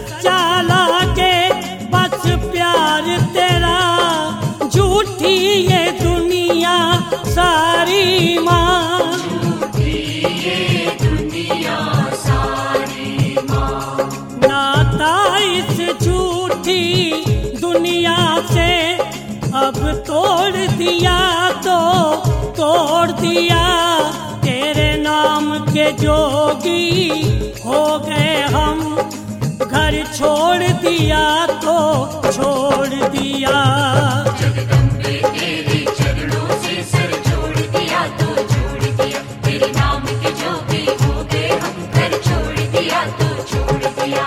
सच्चा लागे बस प्यार तेरा, झूठी ये दुनिया सारी माँ, झूठी ये दुनिया सारी माँ। नाता इस झूठी दुनिया से अब तोड़ दिया तो तोड़ दिया, तेरे नाम के जोगी हो गए हम, घर छोड़ दिया तो छोड़ दिया। जगदम्बे तेरे चरणों से सर जोड़ दिया तो छोड़ दिया, तेरे नाम के जोगी हो गए हम, घर छोड़ दिया तो छोड़ दिया।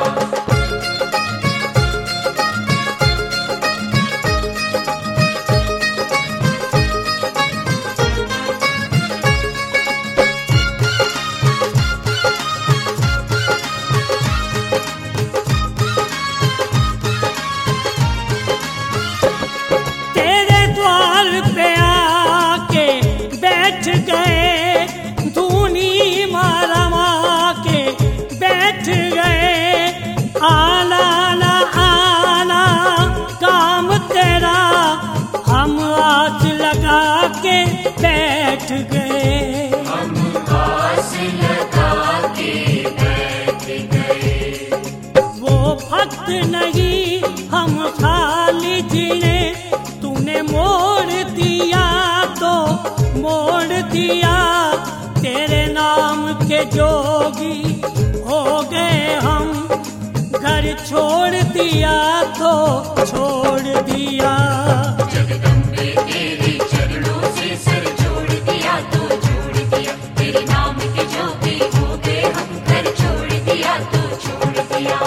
तेरे द्वार पे आके बैठ गए, धूनी मारा के बैठ गए, आना ना आना काम तेरा, हम आस लगा के बैठ गए, हम आस लगा के बैठ गए। वो भक्त नहीं हम खाली जीने, तूने मोड़ दिया तो मोड़ दिया, तेरे नाम के जोगी हो गए हम, घर छोड़ दिया तो छोड़ दिया। जगदम्बे तेरे चरणों से सर जोड़ दिया तो छोड़ दिया, तेरे नाम के जोगी हो गए हम, घर छोड़ दिया तो छोड़ दिया।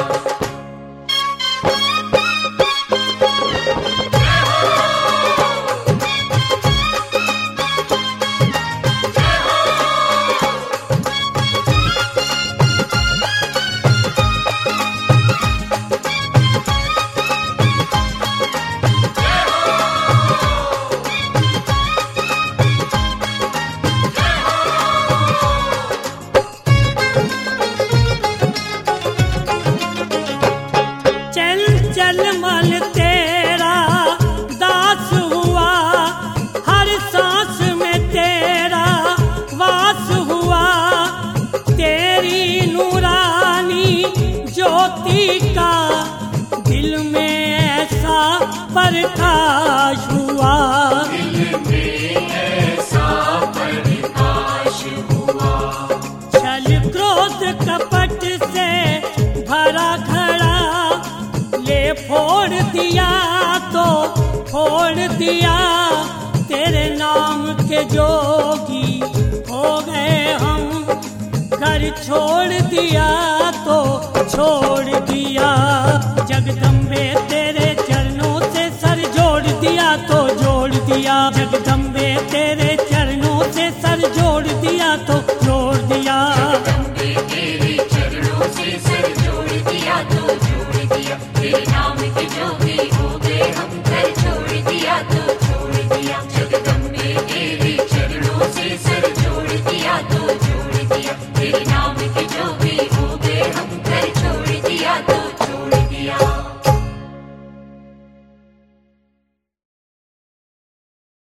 चल चल मन तेरा दास हुआ, हर सांस में तेरा वास हुआ, तेरी नूरानी ज्योति का दिल में ऐसा प्रकाश हुआ, दिल में ऐसा प्रकाश हुआ। छल क्रोध कपट से भरा घड़ा ले फोड़ दिया तो फोड़ दिया, तेरे नाम के जोगी हो गए हम, घर छोड़ दिया तो छोड़ दिया। जगदम्बे तेरे चरणों से सर जोड़ दिया तो जोड़ दिया, जगदम्बे तेरे चरणों से सर जोड़ दिया तो जोड़ दिया। जगदम्बे तेरे चरणों से सर जोड़ दिया तो छोड़ दिया, तेरे नाम के जोगी